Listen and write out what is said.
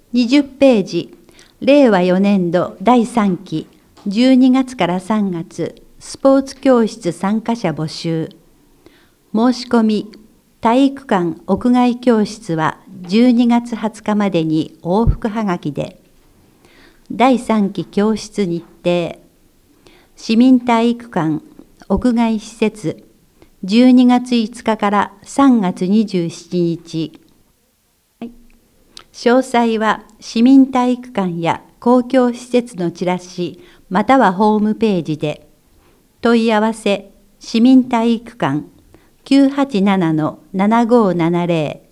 20ページ、令和4年度第3期、12月から3月、スポーツ教室参加者募集。申し込み、体育館屋外教室は12月20日までに往復はがきで。第3期教室日程。市民体育館屋外施設、12月5日から3月27日。詳細は市民体育館や公共施設のチラシまたはホームページで。問い合わせ市民体育館 987-7570